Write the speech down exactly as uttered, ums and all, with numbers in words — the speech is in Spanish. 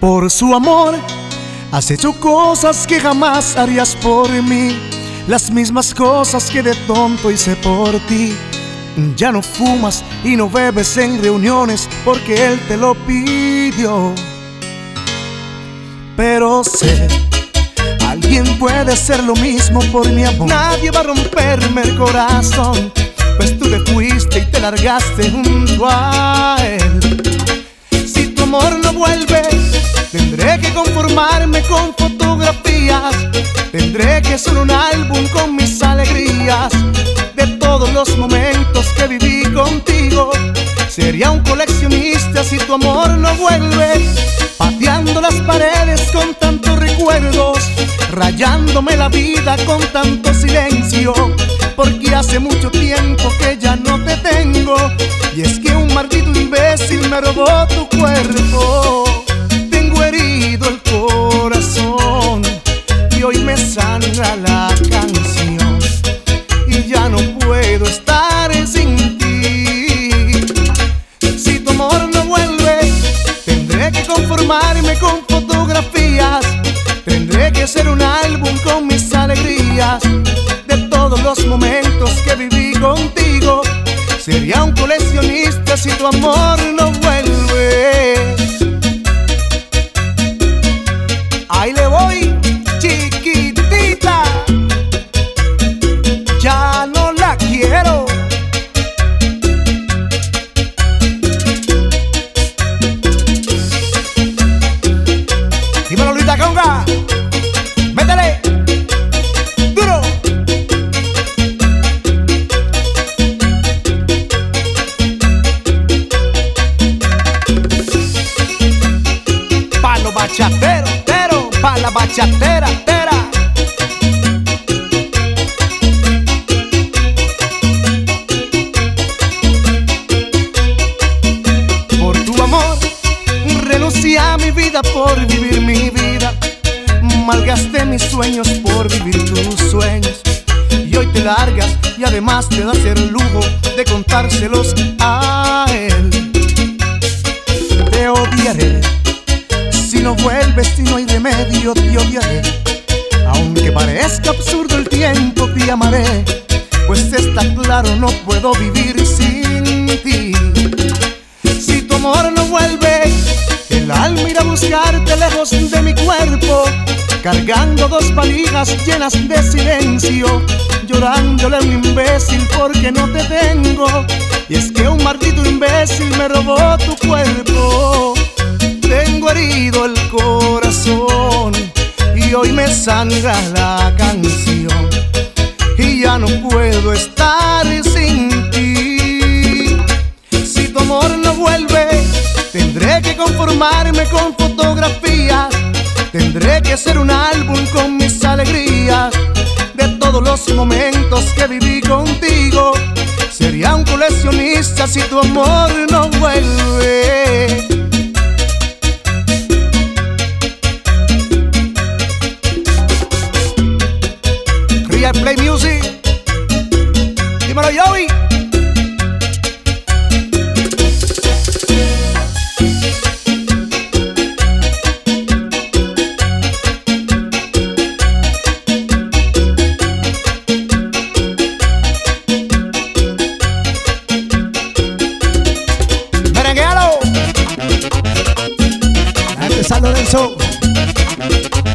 Por su amor has hecho cosas que jamás harías por mí, las mismas cosas que de tonto hice por ti. Ya no fumas y no bebes en reuniones porque él te lo pidió. Pero sé, alguien puede hacer lo mismo por mi amor. Nadie va a romperme el corazón, pues tú te fuiste y te largaste junto a él. Si tu amor no vuelve, tendré que conformarme con fotografías. Tendré que hacer un álbum con mis alegrías, de todos los momentos que viví contigo. Sería un coleccionista si tu amor no vuelve, pateando las paredes con tantos recuerdos, rayándome la vida con tanto silencio, porque hace mucho tiempo que ya no te tengo. Y es que un maldito imbécil me robó tu cuerpo. Tengo herido el corazón y hoy me sangra la canción, y ya no puedo estar sin ti. Si tu amor no vuelve, tendré que conformarme con fotografías. Tendré que hacer un álbum con mis alegrías, de todos los momentos que viví contigo. Sería un coleccionista si tu amor no vuelve. Ahí le voy, chiquitita, ya no la quiero. Dímelo, Luita Conga, métele duro. Pa' los bachateros, tero, pa' la bachatera, tera. Por tu amor renuncié a mi vida por vivir mi vida. Malgasté mis sueños por vivir tus sueños. Y hoy te largas y además te das el lujo de contárselos a él. Te odiaré si no vuelves, si no hay remedio, te odiaré. Aunque parezca absurdo el tiempo, te amaré, pues está claro, no puedo vivir sin ti. Si tu amor no vuelve, el alma irá a buscarte lejos de mi cuerpo, cargando dos valijas llenas de silencio, llorándole a un imbécil porque no te tengo. Y es que un maldito imbécil me robó tu cuerpo. Tengo herido el corazón y hoy me sangra la canción, y ya no puedo estar sin ti. Si tu amor no vuelve, tendré que conformarme con fotografías. Tendré que hacer un álbum con mis alegrías, de todos los momentos que viví contigo. Sería un coleccionista si tu amor no vuelve. Real Play Music, dímelo, Joey. Merenguealo. La gente San Lorenzo.